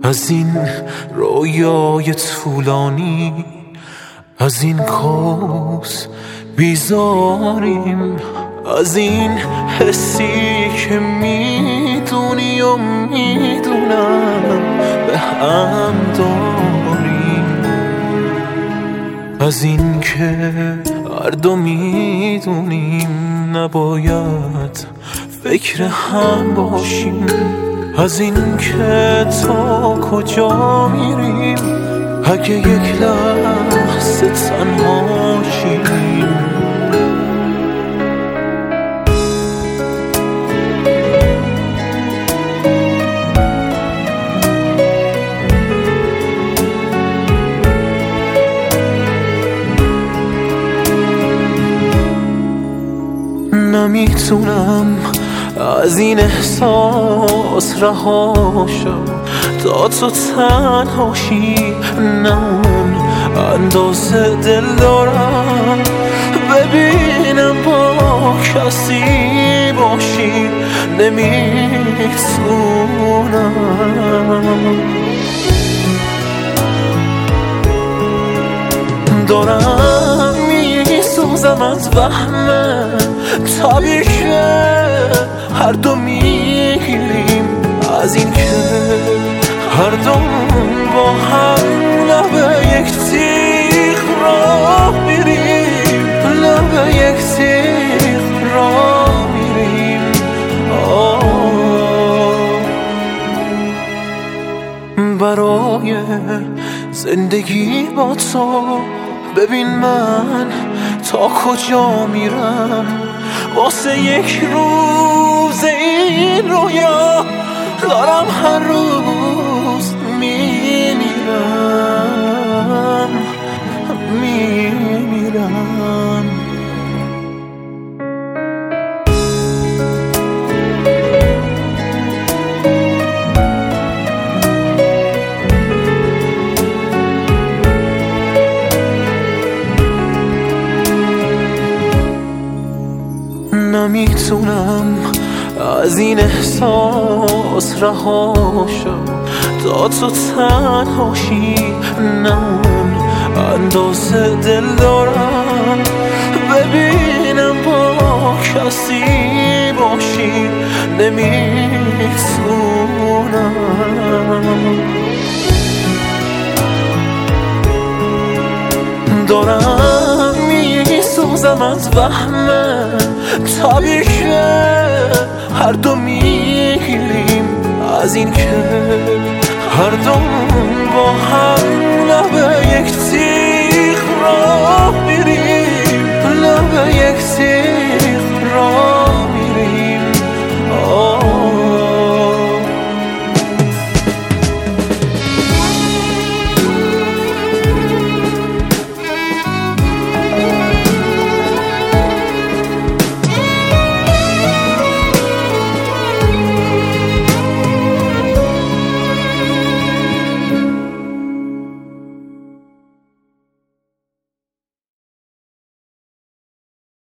از این رویای طولانی، از این کوس بیزاریم، از این حسی که میدونی و میدونم به هم داریم، از این که هر دو میدونیم نباید فکر هم باشیم، از این که تا کجا میریم اگه یک لحظه تنها شیم. نمیتونم از این احساس رهاشم تا تو تنهاشی، نه اون اندازه دل دارم ببینم با کسی باشی، نمیتونم. دارم میسوزم از وهمه طبیعیه هر دو میگیریم، از این که هر دو با هم لبه یک تیغ راه میریم، لبه یک تیغ راه میریم. برای زندگی با تو ببین من تا کجا میرم، واسه یک روز این رویا دارم هر روز میمیرم، میمیرم. نمیتونم از این احساس رهاشم تا تو تنهاشی، نه اون اندازه دل دارم ببینم با کسی باشی، نمیتونم. دارم میسوزم از وهمه طبیعیه هر دو میگیریم، از این که هر دو